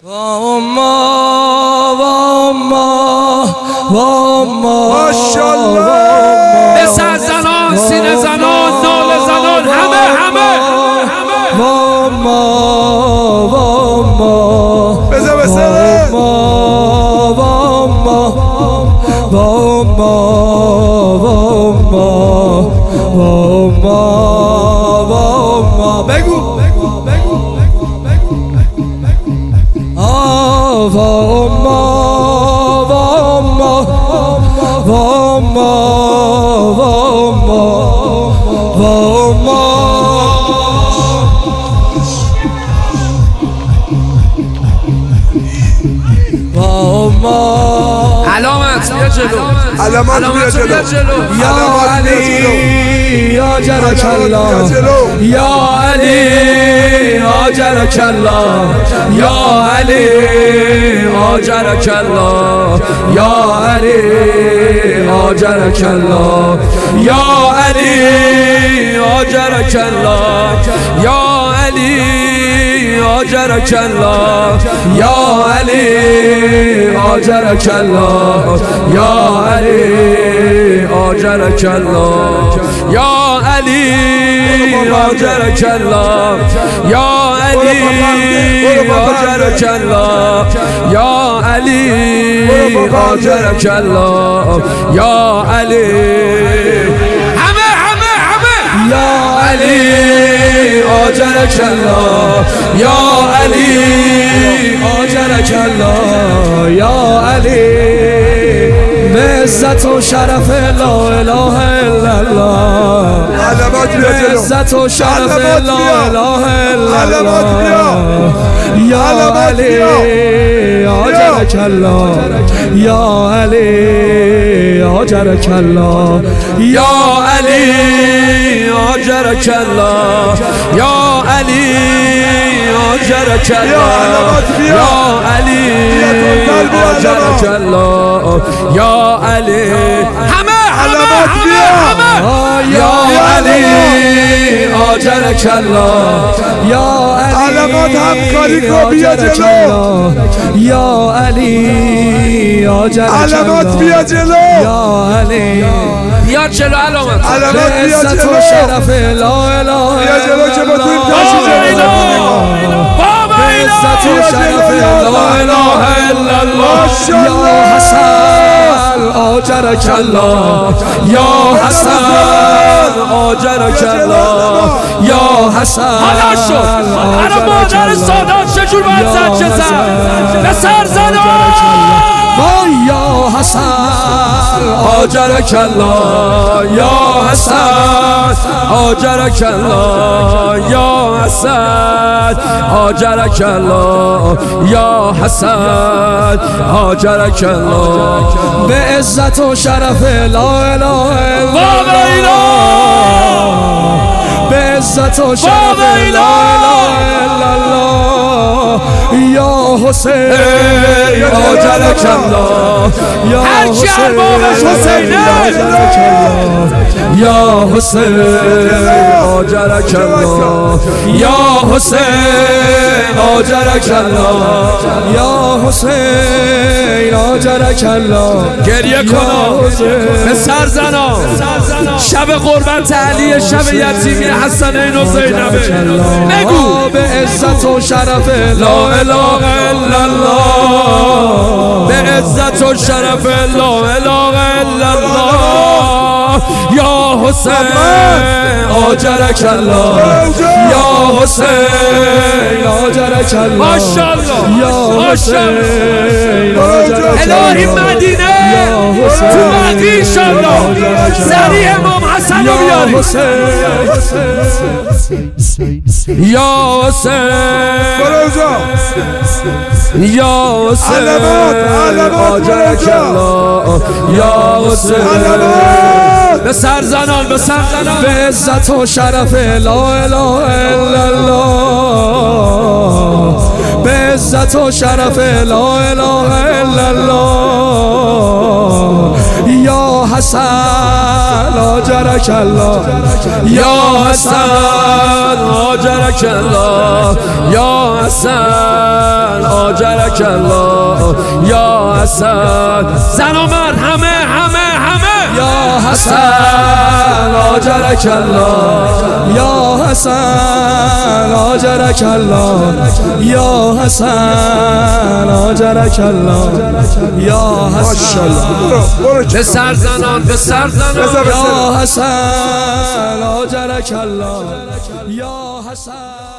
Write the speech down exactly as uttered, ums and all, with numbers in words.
واما واما واما ماشاءالله به سر زنان، سینه زنان، ناله زنان، همه همه واما واما بزن به سرت واما واما واما واما واما بگو واما واما واما واما واما واما علامت بیا جلو، علامت بیا جلو یا علی یا جرک الله یا علی آجرک الله یا علی آجرک الله یا علی آجرک الله یا علی آجرک الله یا علی آجرک الله یا علی آجرک الله یا علی آجرک الله یا علی آجرک الله یا علی آجرک الله یا علی آجرک الله یا علی همه همه همه یا علی آجرک الله یا علی آجرک الله یا علی به عزت و شرف لا اله الا الله به عزت و شرف لا اله الا الله یا علی آجرک الله یا علی آجرک الله یا علی آجرک الله یا علی آجرک الله یا علی آجرک الله یا علی همه همه همه یا علی آجرک الله یا علی علامات همکاری کو بیا جلو یا علی آجرک الله علامات بیا جلو یا علی بیا جلو علامت علامات بیا عزت جلو و شرف لا اله بیا جلو که با تو این تشریف بابا عزت و شرف لا اله الا الله یا حسن آجرک الله یا حسن آجرک الله یا حسن حالا شد الان مادر سادات چجور باید زد چه زد به سر زنان وای یا حسن آجرک الله یا حسن آجرک الله یا حسن آجرک الله یا حسن آجرک الله به عزت و شرف لا اله الا الله به عزت و شرف لا اله الا الله یا حسین آجرک الله هر کی اربابش حسینه یا حسین آجرک الله یا حسین آجرک الله یا حسین آجرک الله گریه کن به سر زنا شب قربت علی شب یتیمی حسنین و زینبه بگو به عزت و شرف لا اله الا الله به عزت و شرف لا اله الا الله یا حسین آجرک الله یا حسین آجرک الله ماشاءالله یا حسین آجرک الهی مدینه تو مهدی انشالله سریع امام حسن رو بیاری یا حسین یا حسین آجرک الله یا حسین به سر زنان به سر زنان به عزت و شرف لا اله الا الله به عزت و شرف لا اله الا الله یا حسن آجرک الله یا حسن آجرک الله یا حسن آجرک الله یا حسن زن و مرد همه همه همه یا حسن آجرک الله یا حسن آجرک الله یا حسن آجرک الله یا حسن به سر زنان به سر زنان یا حسن آجرک الله یا حسن